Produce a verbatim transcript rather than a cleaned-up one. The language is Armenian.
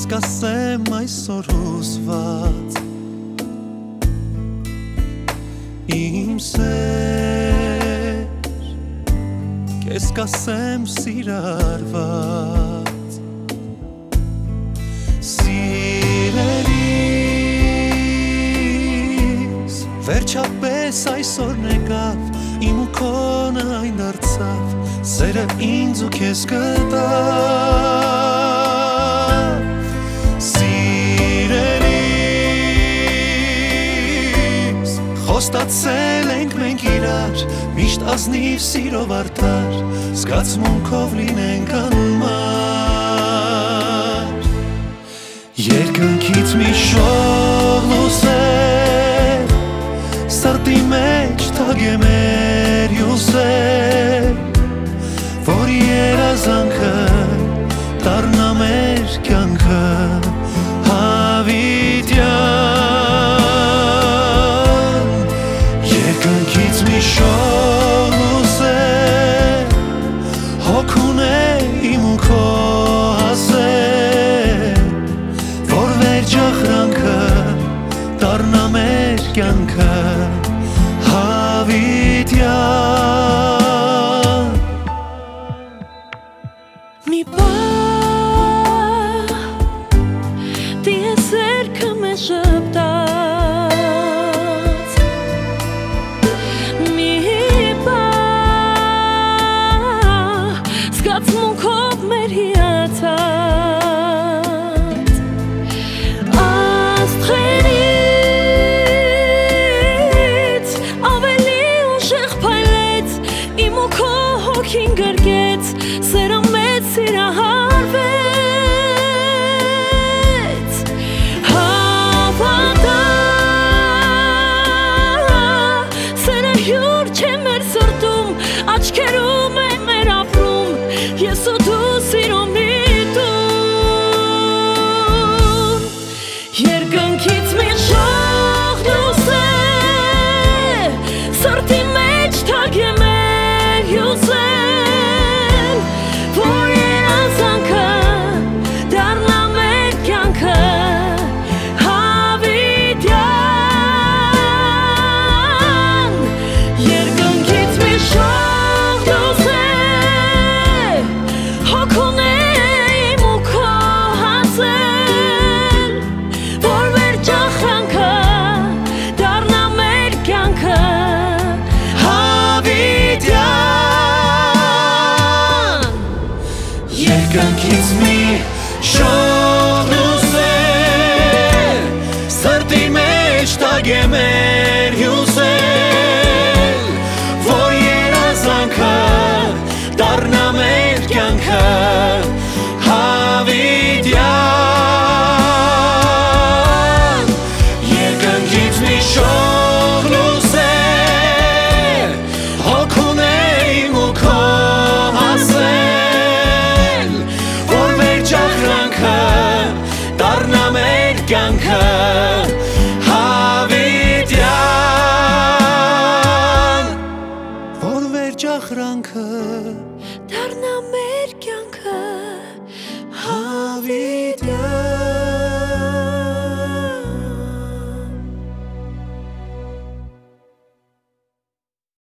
կասեմ այսօր հուսված Իմ սեր Կես կասեմ սիրարված Սիրելիս Վերջապես այսօրն եկավ Իմ ու քոնը այն դարձավ Սերը ինձ ու քեզ կտավ Սիրելիս Խոստացել ենք մենք իրար Միշտ ազնիվ սիրով արդար Զգացմունքով լինենք անմար Երկնքից մի շող լուսեր Սրտի մեջ թագե մեր յուզեր Որ երազանքը դառնա մեր կյանքը հավիտյան Երկնքից մի շող լուսեր Հոգուն է իմ ու քո հասել Որ վերջախրանքը դառնա մեր կյանքը հավիտյան Մի պահ Դիես երգը մեզ ժպտաց Մի պահ Զգացմունքով մեր հիացած Աստղերից ավելի ուժեղ փայլեց Իմ ու քո հոգին գրկեց Սերը մեծ սիրահարվեց Հավատա Սերը հյուր չէ մեր սրտում Աչքերում է մեր ապրում Ես ու դու սիրո միտում Երկնքից մի շող լուսեր Սրտի մեջ թագե մեր հյուզեր Որ երազանքը դառնա մեր կյանքը հավիտյան Երկնքից մի շող լուսեր Հոգուն է իմ ու քո հասել Որ վերջախրանքը դառնա մեր կյանքը հավիտյան Երկնքից մի շող լուսեր Սրտի մեջ թագե մեր հյուզել Որ երազանքը դառնա մեր կյանքը հավիտյան Երկնքից մի շող լուսեր Հոգուն է իմ ու քո հասել Որ վերջախրանքը դառնա մեր կյանքը հավիտյան Որ վերջախրանքը Դառնա մեր կյանքը